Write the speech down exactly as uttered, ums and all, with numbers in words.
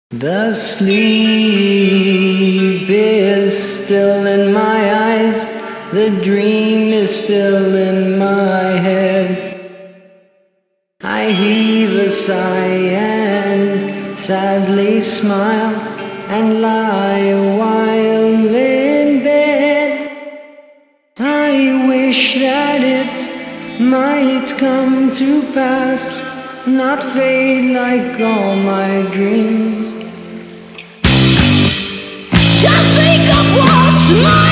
The sleep is still in my eyes, the dream is still in my head. I heave a sigh and sadly smile and lie a while in bed. I wish that it might come to pass, not fade like all my dreams. Just think of what's mine.